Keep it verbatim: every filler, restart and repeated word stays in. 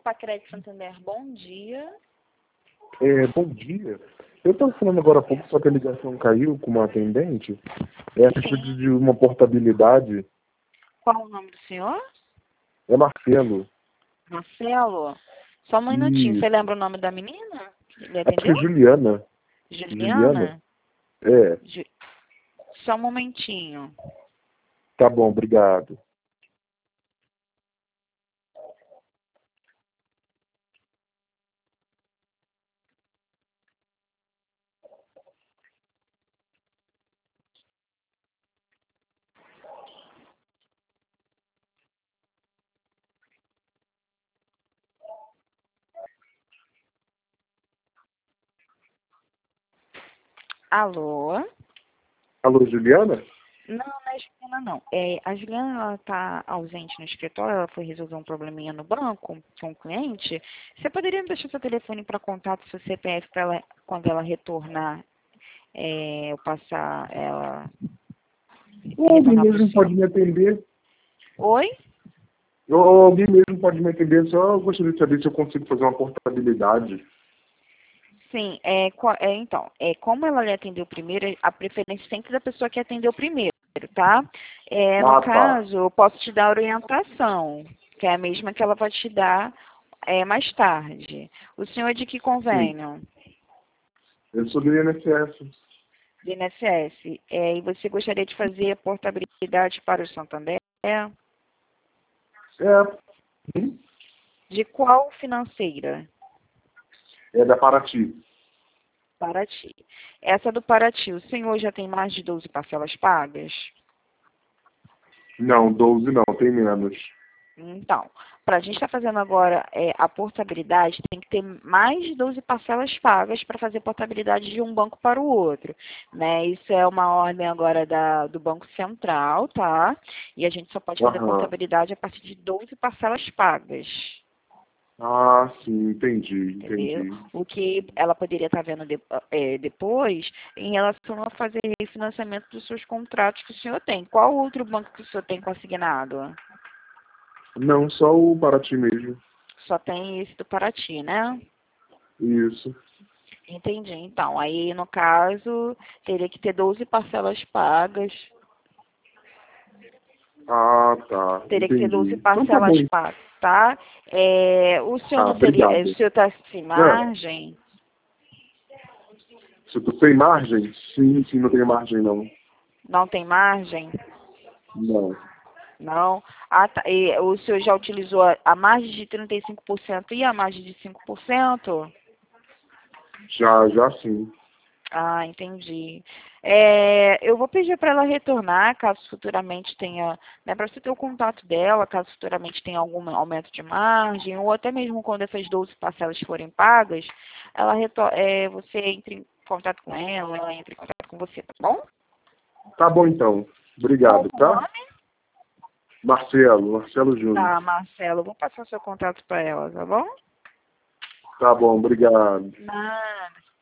Opa, Crédito Santander, bom dia. É, bom dia. Eu estava falando agora há pouco, só que a ligação caiu com uma atendente. É a respeito de uma portabilidade. Qual o nome do senhor? É Marcelo. Marcelo. Só um minutinho. E Você lembra o nome da menina que ele acho que é atendeu? Juliana. Juliana? É, Ju... Só um momentinho. tá bom, obrigado. Alô? Alô, Juliana? Não, não é a Juliana, não. É, a Juliana, ela tá ausente no escritório, ela foi resolver um probleminha no banco com o cliente. Você poderia me deixar seu telefone para contato, seu C P F, para ela, quando ela retornar, é, eu passar ela, Ou alguém retornar para o mesmo senhor? pode me atender. Oi? Ou alguém mesmo pode me atender. Só eu gostaria de saber se eu consigo fazer uma portabilidade. Sim, é, qua- é, então, é, como ela lhe atendeu primeiro, a preferência sempre da pessoa que atendeu primeiro, tá? É, no Ah, tá. caso, eu posso te dar orientação, que é a mesma que ela vai te dar é, mais tarde. O senhor é de que Sim. convênio? Eu sou do I N S S. Do I N S S. É, e você gostaria de fazer a portabilidade para o Santander? É. Sim. De qual financeira? É da Paraty. Paraty. Essa do Paraty, o senhor já tem mais de doze parcelas pagas? Não, doze não, tem menos. Então, para a gente estar fazendo agora é, a portabilidade, tem que ter mais de doze parcelas pagas para fazer portabilidade de um banco para o outro, né? Isso é uma ordem agora da, do Banco Central, tá? E a gente só pode fazer Aham. portabilidade a partir de doze parcelas pagas, Ah, sim, entendi, entendeu? entendi. O que ela poderia estar vendo de- é, depois em relação a fazer refinanciamento dos seus contratos que o senhor tem. Qual outro banco que o senhor tem consignado? Não, só o Paraty mesmo. Só tem esse do Paraty, né? Isso. Entendi. Então, aí no caso, teria que ter doze parcelas pagas. Ah, tá, Teria que ter doze entendi. Então tá parcelas bom. pagas, tá? É, o senhor Ah, não seria. O obrigado. senhor está sem É, margem? se eu tô sem margem? Sim, sim, não tenho margem não. Não tem margem? Não. Não. Ah, tá. E o senhor já utilizou a, a margem de trinta e cinco por cento e a margem de cinco por cento? Já, já sim. Ah, entendi. É, eu vou pedir para ela retornar, caso futuramente tenha, né, para você ter o contato dela, caso futuramente tenha algum aumento de margem, ou até mesmo quando essas doze parcelas forem pagas, ela retor é, você entre em contato com ela, ela entra em contato com você, tá bom? Tá bom então. Qual Obrigado, o tá? nome? Marcelo, Marcelo Júnior. Tá, Marcelo, eu vou passar o seu contato para ela, tá bom? Tá bom, obrigado. Nada.